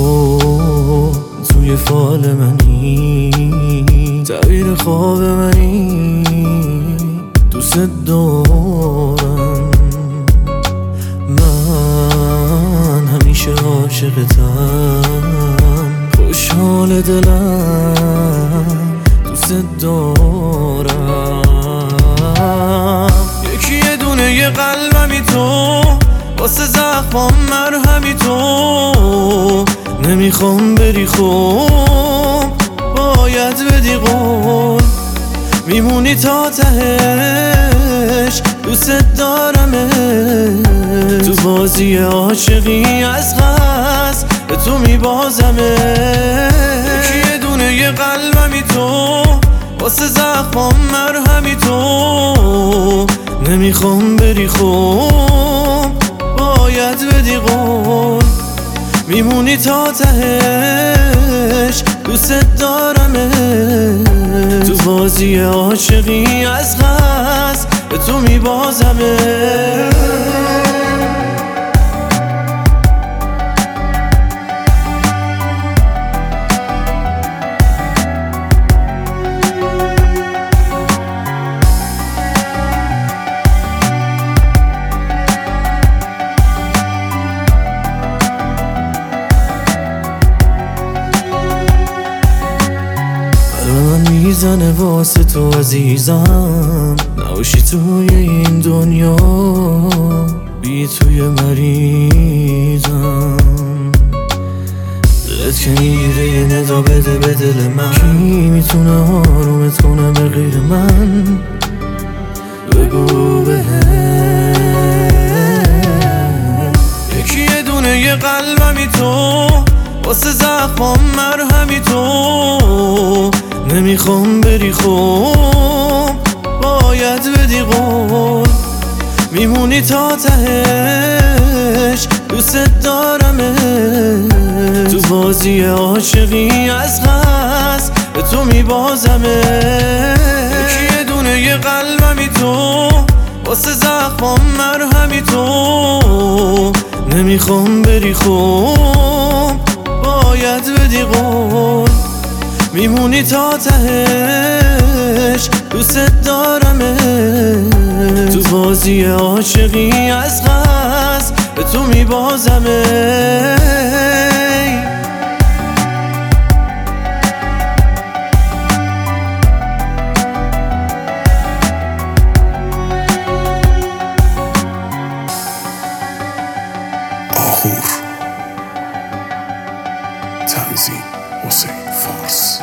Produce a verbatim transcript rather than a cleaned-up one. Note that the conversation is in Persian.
توی فال منی، تعبیر خواب منی، دوست دارم. من همیشه عاشقتم، خوشحال دلم، دوست دارم. یکی یه دونه یه قلبمی تو، واسه زخمام مرهمی تو. نمیخوام بری خوب، باید بدی قول، میمونی تا تهش، دوست دارمه. تو بازی عاشقی از قصد به تو میبازمه. یکی یه دونه یه قلبمی تو، واسه زخمام مرهمی تو. نمیخوام بری خوب، باید بدی قول، میمونی تا تهش، دوست دارمه. تو بازی عاشقی از قصد به تو میبازمه. من میزنه واسه تو عزیزم، نباشی توی این دنیا، بی توی مریضم. دلت که میگیره یه ندا بده به دل من، کی میتونه آرومت کنه به غیر من؟ بگو بهم. یکی یه دونه یه قلبمی تو، واسه زخمام مرهمی تو. نمیخوام بری خوب، باید بدی قول، میمونی تا تهش، دوست دارمه. تو بازی عاشقی از قصد به تو میبازمه. یکی یه دونه یه قلبمی تو، واسه زخمام مرهمی تو. نمیخوام بری خوب، باید بدی قول، میمونی تا تهش، دوست دارمه. تو بازی عاشقی از قصد به تو میبازمه. آهور تنظیم حسین فارس.